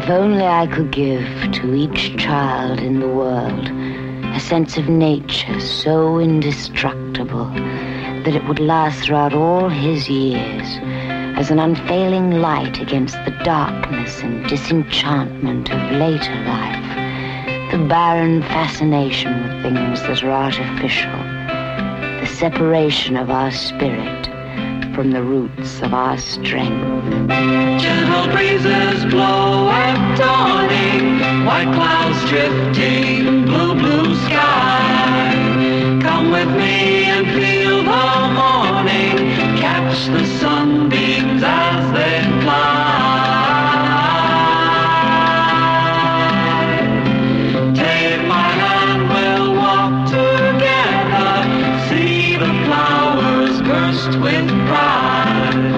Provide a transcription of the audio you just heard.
If only I could give to each child in the world a sense of nature so indestructible that it would last throughout all his years as an unfailing light against the darkness and disenchantment of later life, the barren fascination with things that are artificial, the separation of our spirit from the roots of our strength. Gentle breezes blow at dawning, white clouds drifting, blue, blue sky. Come with me and feel the morning, catch the sunbeams as they fly. Take my hand, we'll walk together, see the flowers burst with pride.